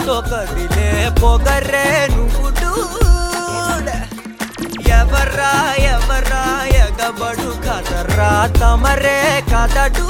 తో కదిలే పొగర్రే నువ్వు డూడ్ ఎవర్రా ఎవర్రా ఎగబడు కదర్రా తమరే కదడు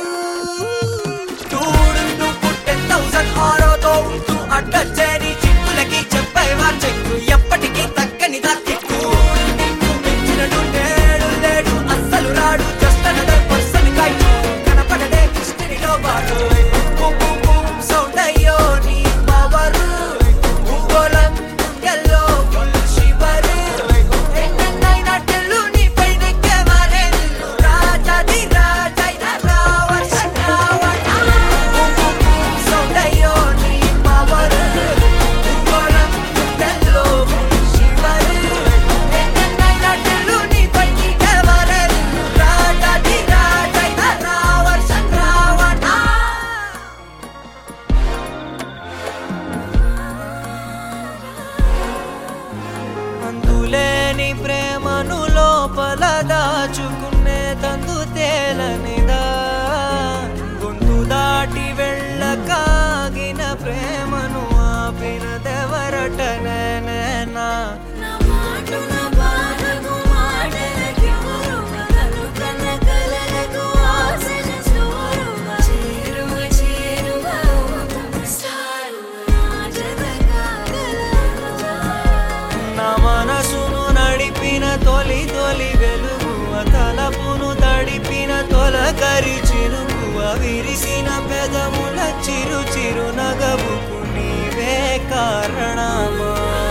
డూడు పుట్టే 1000 ఆరోతో ఉంటూ అడ్డచ్చేరి చిక్కులకి చెప్పేవా చెక్కు ఎప్పటికీ తగ్గని దక్కు మించినడు నేడు లేడు అస్సలు రాడు జస్ట్ అనదర్ పర్సన్ కైట్ కనపడడే హిస్టరీలో వాడు సౌండ్ అయ్యో నీ పవర్ భూగోళం ఎల్లో ఫుల్ శివర్ ఎన్నైనా టెల్లు నీ పైనకే మారే నిన్ను రాజాది రాజైన రావణ సౌండ్ అయ్యో నీ పవర్ భూగోళం ఎల్లో ఫుల్ శివర్ ఎన్నైనా టెల్లు నీ పైనకే మారే నిన్ను రాజాది రాజైన రావణ అందులేని ప్రేమను లోపల దాచుకునే తందు తేలనిదా గొంతు దాటి వెళ్ళకాగిన ప్రేమను ఆపినదెవరట నేనేనా నా మనసును నడిపిన తొలి తొలి వెలుగువ తలపును తడిపిన తొలకరి చిరుకువ విరిసిన పెదముల చిరు చిరు నగవుకు నీవే కారణమా